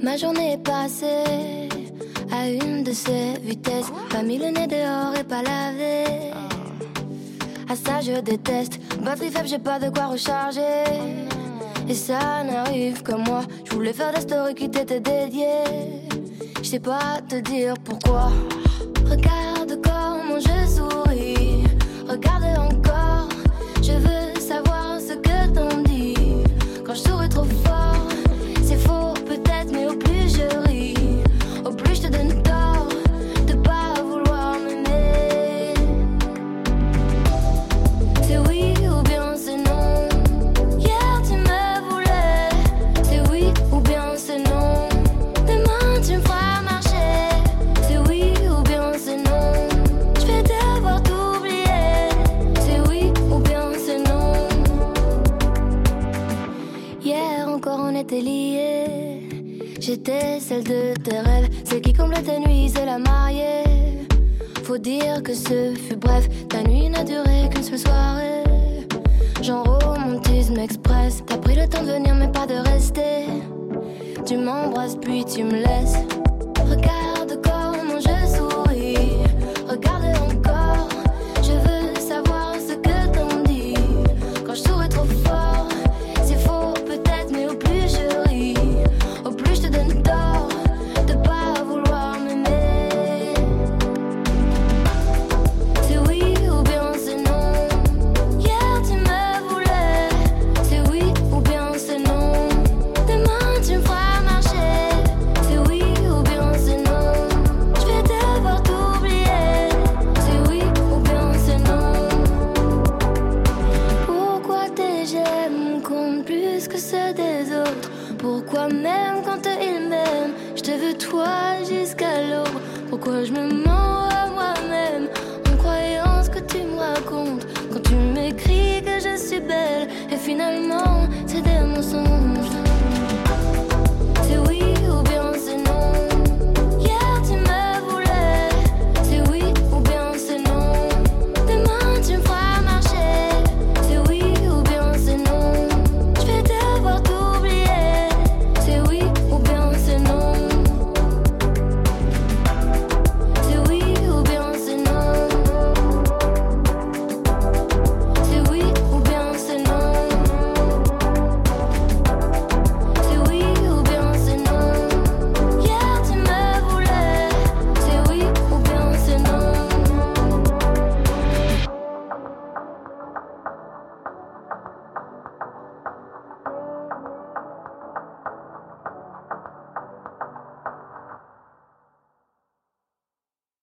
Ma journée est passée à une de ces vitesses. Pas mis le nez dehors et pas lavé. À ça je déteste. Batterie faible, j'ai pas de quoi recharger. Et ça n'arrive que moi. Je voulais faire des stories qui t'étaient dédiées. Je sais pas te dire pourquoi. Regarde comment je souris. Regarde encore. Je veux savoir ce que t'en dis. Quand je souris trop fort, c'est faux peut-être, mais au plus je ris, au plus je te donne tort de pas vouloir m'aimer. C'est oui ou bien c'est non. Hier tu me voulais. C'est oui ou bien c'est non. Demain tu me feras marcher. C'est oui ou bien c'est non. Je vais devoir t'oublier. C'est oui ou bien c'est non. Hier encore on était liés. J'étais celle de tes rêves, celle qui comble tes nuits, c'est la mariée. Faut dire que ce fut bref, ta nuit n'a duré qu'une seule soirée. Genre romantisme express, t'as pris le temps de venir mais pas de rester. Tu m'embrasses puis tu me laisses. Regarde comment je souris, regarde encore. Je veux savoir ce que t'en dis. Quand je souris trop fort, c'est faux peut-être, mais au plus je ris, au plus je te donne tort de pas vouloir m'aimer. C'est oui ou bien c'est non. Hier tu me voulais. C'est oui ou bien c'est non. Demain tu me feras marcher. C'est oui ou bien c'est non. Je vais devoir t'oublier. C'est oui ou bien c'est non. Pourquoi tes j'aime comptent plus que ceux des autres? Pourquoi même quand ils m'aiment, je te veux toi jusqu'à l'aube? Pourquoi je me mens à moi-même en croyant ce que tu me racontes? Quand tu m'écris que je suis belle et finalement c'est des mensonges.